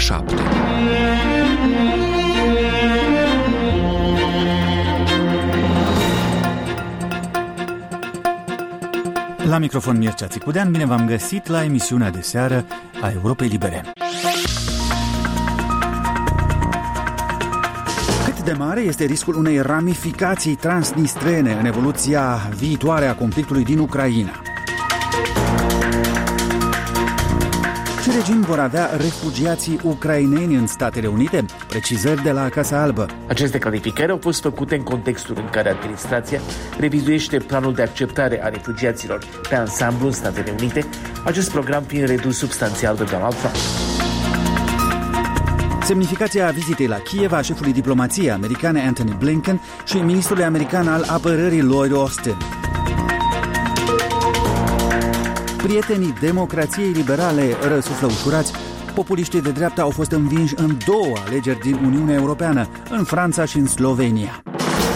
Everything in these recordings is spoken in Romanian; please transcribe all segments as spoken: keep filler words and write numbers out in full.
șapte. La microfon Mircea Țicudean, bine v-am găsit la emisiunea de seară a Europei Libere. Cât de mare este riscul unei ramificații transnistrene în evoluția viitoare a conflictului din Ucraina? Ce regim vor avea refugiații ucraineni în Statele Unite? Precizări de la Casa Albă. Aceste clarificări au fost făcute în contextul în care administrația revizuiește planul de acceptare a refugiaților pe ansamblu în Statele Unite, acest program fiind redus substanțial de Donald Trump. Semnificația vizitei la Kiev a șefului diplomației americane Antony Blinken și ministrului american al apărării Lloyd Austin. Prietenii democrației liberale răsuflă ușurați. Populiștii de dreapta au fost învinși în două alegeri din Uniunea Europeană, în Franța și în Slovenia.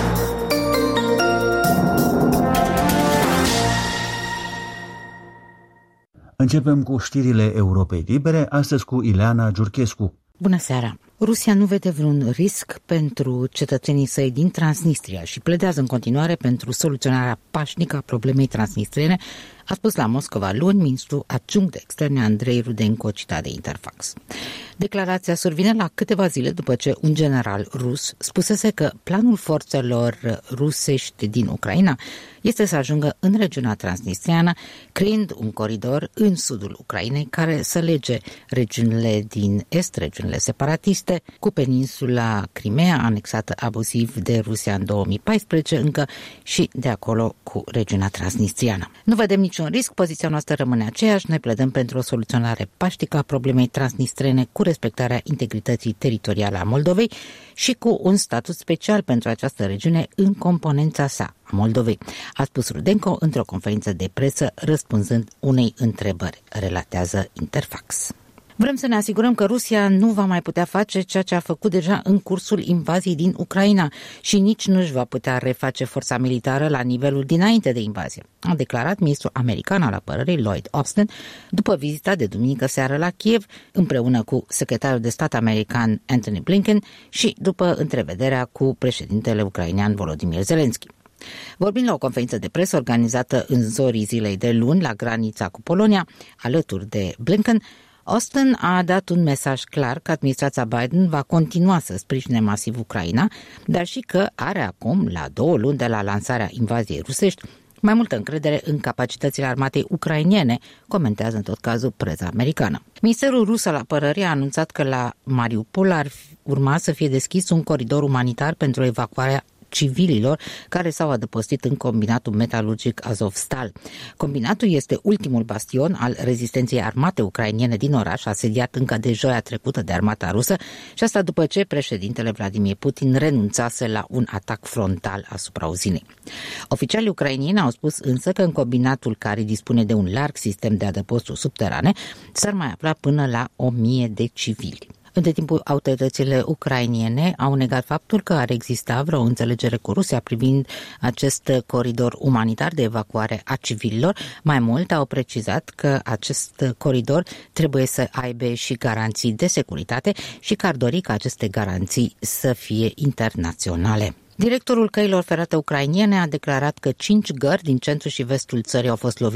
Începem cu știrile Europei Libere, astăzi cu Ileana Giurchescu. Bună seara! Rusia nu vede vreun risc pentru cetățenii săi din Transnistria și pledează în continuare pentru soluționarea pașnică a problemei transnistrene, a spus la Moscova luni ministrul adjunct de externe Andrei Rudenko, citat de Interfax. Declarația survine la câteva zile după ce un general rus spusese că planul forțelor rusești din Ucraina este să ajungă în regiunea transnistriană, creând un coridor în sudul Ucrainei care să lege regiunile din est, regiunile separatiste, cu peninsula Crimea, anexată abuziv de Rusia în două mii paisprezece, încă și de acolo cu regiunea transnistriană. Nu vedem niciun risc, poziția noastră rămâne aceeași, noi pledăm pentru o soluționare paștică a problemei transnistrene cu respectarea integrității teritoriale a Moldovei și cu un statut special pentru această regiune în componența sa a Moldovei, a spus Rudenko într-o conferință de presă răspunzând unei întrebări, relatează Interfax. Vrem să ne asigurăm că Rusia nu va mai putea face ceea ce a făcut deja în cursul invaziei din Ucraina și nici nu își va putea reface forța militară la nivelul dinainte de invazie, a declarat ministrul american al apărării Lloyd Austin după vizita de duminică seară la Kiev, împreună cu secretarul de stat american Antony Blinken și după întrevederea cu președintele ucrainean Volodymyr Zelensky. Vorbind la o conferință de presă organizată în zorii zilei de luni la granița cu Polonia, alături de Blinken, Austin a dat un mesaj clar că administrația Biden va continua să sprijine masiv Ucraina, dar și că are acum, la două luni de la lansarea invaziei rusești, mai multă încredere în capacitățile armatei ucrainene, comentează în tot cazul presa americană. Ministerul rus al apărării a anunțat că la Mariupol ar urma să fie deschis un coridor umanitar pentru evacuarea civililor care s-au adăpostit în combinatul metalurgic Azovstal. Combinatul este ultimul bastion al rezistenței armate ucrainene din oraș, asediat încă de joia trecută de armata rusă, și asta după ce președintele Vladimir Putin renunțase la un atac frontal asupra uzinei. Oficialii ucrainieni au spus însă că în combinatul, care dispune de un larg sistem de adăposturi subterane, s-ar mai afla până la o mie de civili. Între timp, autoritățile ucrainiene au negat faptul că ar exista vreo înțelegere cu Rusia privind acest coridor umanitar de evacuare a civililor. Mai mult, au precizat că acest coridor trebuie să aibă și garanții de securitate și că ar dori ca aceste garanții să fie internaționale. Directorul căilor ferate ucrainiene a declarat că cinci gări din centrul și vestul țării au fost lovite